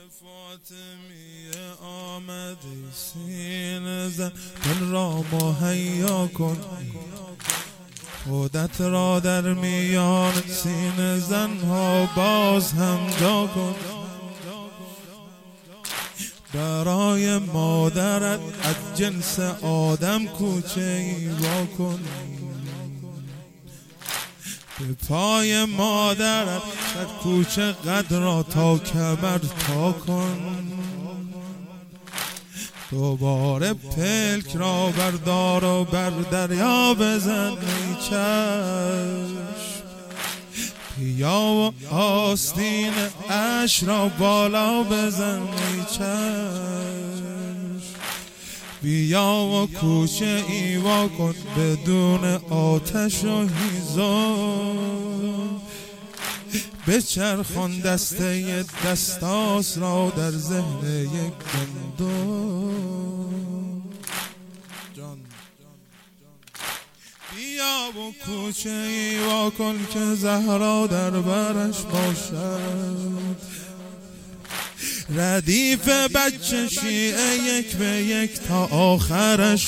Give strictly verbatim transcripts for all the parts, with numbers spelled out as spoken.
فاطمیه آمده سینه زن دل را مهیا کن، خودت را در میان سینه زنها باز هم جا کن. برای مادرت از جنس آدم کوچه ای وا کن، به پای مادرت در کوچه قد را تا کمر تا کن. دوباره پلک را بردار و بر دریا بزن ای چشم، بیا و آستین اش را بالا بزن ای چشم. بیا و کوچه ای وا کن بدون آتش و هیزم، بچرخان دسته دستاس را در ذهن یک گندم. بیا و کوچه ای وا کن که زهرا در برش باشد، ردیف بچه شیعه یک به یک تا آخرش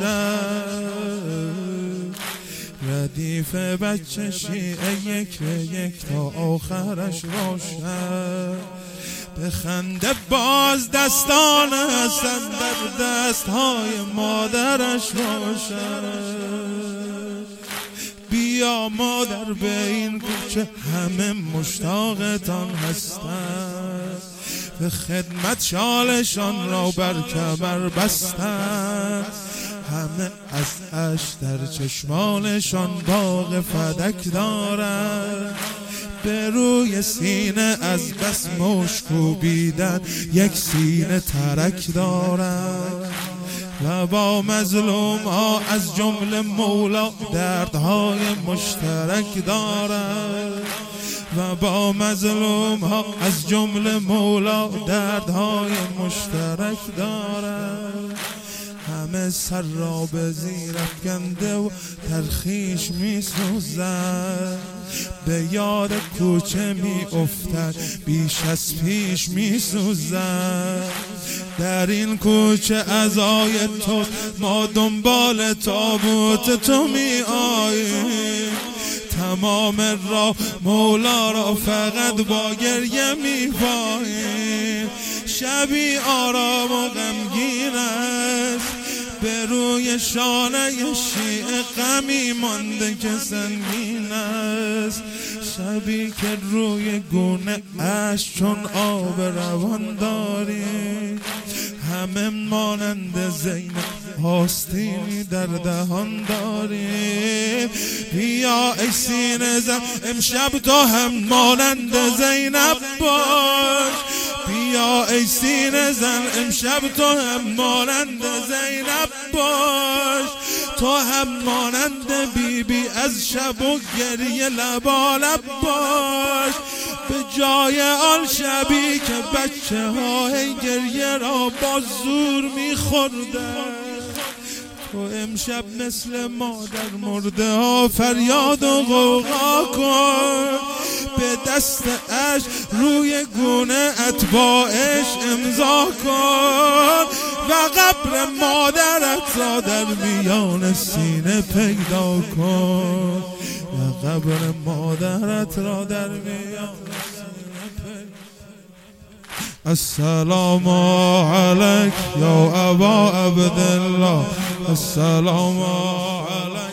باشد، ردیف بچه شیعه یک به یک تا آخرش باشد. به خنده باز دستان حسن در دستهای مادرش باشد. بیا مادر به این کوچه همه مشتاقتان هستند، به خدمت شالشان را بر کمر بستند. همه از اش در چشمانشان باغ فدک دارند، به روی سینه از بس مشک کوبیدن یک سینه ترک دارند. و با مظلوم ها از جمله مولا دردهای مشترک دارد، و با مظلوم ها از جمله مولا دردهای مشترک دارد. همه سر را به زیر افکنده و ترخیش می سوزد، به یاد کوچه می افتد بیش از پیش می سوزد. در این کوچه عزای تو ما دنبال تابوت تو می آییم، تمام راه مولا را فقط با گریه می پاییم. شبی آرام و غمگین است، به روی شانه شیعه غمی مانده که سنگین است. شبی که روی گونه اش چون آب روان داری، همه مانند زینب آستینی در دهان داریم. بیا ای سینه زن امشب تو هم مانند زینب باش، بیا ای سینه زن امشب تو هم مانند زینب باش. تو هم مانند بی بی از شب و گریه لبالب باش، به جای آن شبی که بچه های گریه را با زور میخوردن. تو امشب مثل مادر مرده ها فریاد و غوغا کن، به دست اش روی گونه اتباعش امضا کن، و قبر مادرت را در میان سینه پیدا کن، و قبر مادرت را در میان سینه پیدا. السلام علیک یا ابا عبدالله، السلام علیک.